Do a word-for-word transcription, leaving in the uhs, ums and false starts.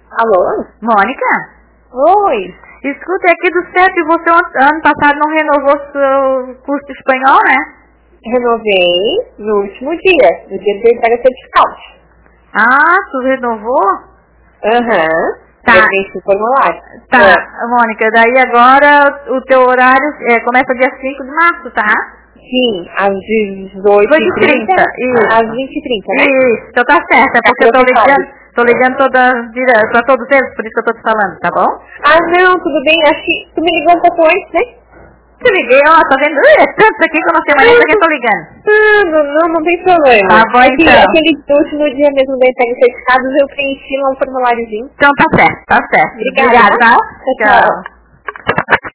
Alô? Mônica? Oi. Escuta, aqui do C E P, você ano passado não renovou seu curso de espanhol, né? Renovei no último dia, no dia da entrega certificado. Ah, tu renovou? Aham. Uhum. Tá. Eu preenchi o formulário. Tá, É. Mônica, daí agora o teu horário é, começa dia cinco de março, tá? Sim, às dezoito e trinta. Isso. Às vinte e trinta, né? Isso, então tá certo, é Tá porque eu tô preocupado. ligando, tô ligando toda, dire- pra todos eles, por isso que eu tô te falando, tá bom? Ah, não, tudo bem. Acho que tu me ligou um pouco antes, né? Te liguei, ó, tá vendo? Ui, é tanto aqui que eu não sei mais nem pra quem eu tô ligando. Ah, não, não, não tem problema. Tá bom, é que então. aquele último dia mesmo da entrega certificados eu preenchi lá um formuláriozinho. Então tá certo, tá certo. Obrigada, Obrigada, tá? Tchau, tchau.